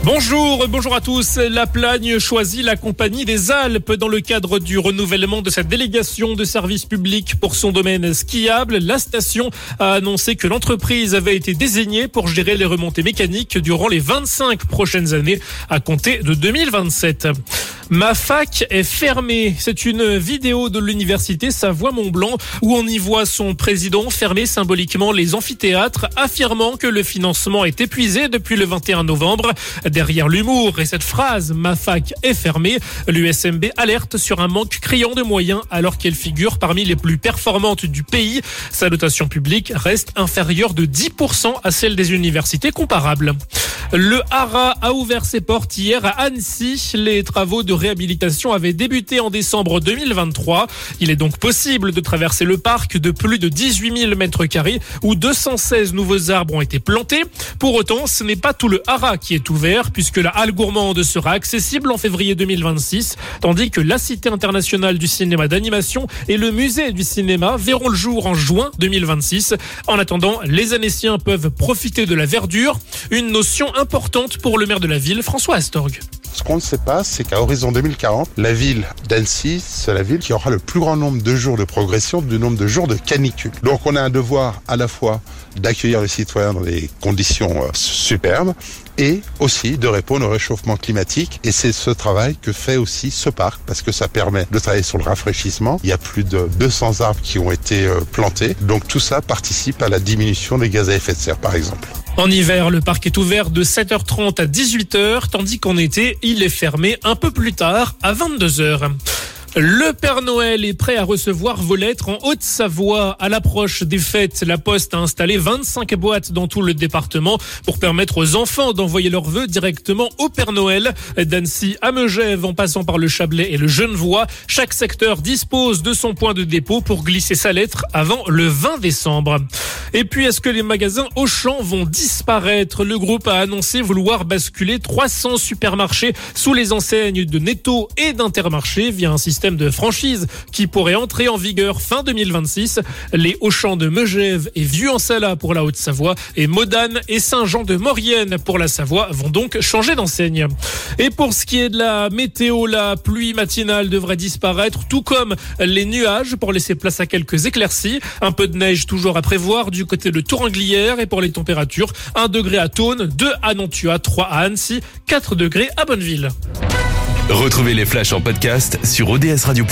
Bonjour à tous. La Plagne choisit la Compagnie des Alpes dans le cadre du renouvellement de sa délégation de service public pour son domaine skiable. La station a annoncé que l'entreprise avait été désignée pour gérer les remontées mécaniques durant les 25 prochaines années à compter de 2027. Ma fac est fermée. C'est une vidéo de l'université Savoie-Mont-Blanc où on y voit son président fermer symboliquement les amphithéâtres, affirmant que le financement est épuisé depuis le 21 novembre. Derrière l'humour et cette phrase « Ma fac est fermée », l'USMB alerte sur un manque criant de moyens alors qu'elle figure parmi les plus performantes du pays. Sa dotation publique reste inférieure de 10% à celle des universités comparables. Le Haras a ouvert ses portes hier à Annecy. Les travaux de réhabilitation avaient débuté en décembre 2023. Il est donc possible de traverser le parc de plus de 18 000 mètres carrés où 216 nouveaux arbres ont été plantés. Pour autant, ce n'est pas tout le Haras qui est ouvert puisque la halle gourmande sera accessible en février 2026, tandis que la Cité internationale du cinéma d'animation et le musée du cinéma verront le jour en juin 2026. En attendant, les Annéciens peuvent profiter de la verdure, une notion importante pour le maire de la ville, François Astorg. Ce qu'on ne sait pas, c'est qu'à horizon 2040, la ville d'Annecy, c'est la ville qui aura le plus grand nombre de jours de progression du nombre de jours de canicule. Donc on a un devoir à la fois d'accueillir les citoyens dans des conditions superbes et aussi de répondre au réchauffement climatique. Et c'est ce travail que fait aussi ce parc, parce que ça permet de travailler sur le rafraîchissement. Il y a plus de 200 arbres qui ont été plantés. Donc tout ça participe à la diminution des gaz à effet de serre, par exemple. En hiver, le parc est ouvert de 7h30 à 18h, tandis qu'en été, il est fermé un peu plus tard, à 22h. Le Père Noël est prêt à recevoir vos lettres en Haute-Savoie. À l'approche des fêtes, la Poste a installé 25 boîtes dans tout le département pour permettre aux enfants d'envoyer leurs vœux directement au Père Noël. D'Annecy à Megève, en passant par le Chablais et le Genevois, chaque secteur dispose de son point de dépôt pour glisser sa lettre avant le 20 décembre. Et puis, est-ce que les magasins Auchan vont disparaître? Le groupe a annoncé vouloir basculer 300 supermarchés sous les enseignes de Netto et d'Intermarché via un système de franchise qui pourrait entrer en vigueur fin 2026. Les Auchan de Megève et Vieux-en-Sala pour la Haute-Savoie et Modane et Saint-Jean-de-Maurienne pour la Savoie vont donc changer d'enseigne. Et pour ce qui est de la météo, la pluie matinale devrait disparaître, tout comme les nuages pour laisser place à quelques éclaircies. Un peu de neige toujours à prévoir du côté de Touranglière et pour les températures, 1 degré à Thônes, 2 à Nantua, 3 à Annecy, 4 degrés à Bonneville. Retrouvez les flashs en podcast sur odsradio.com.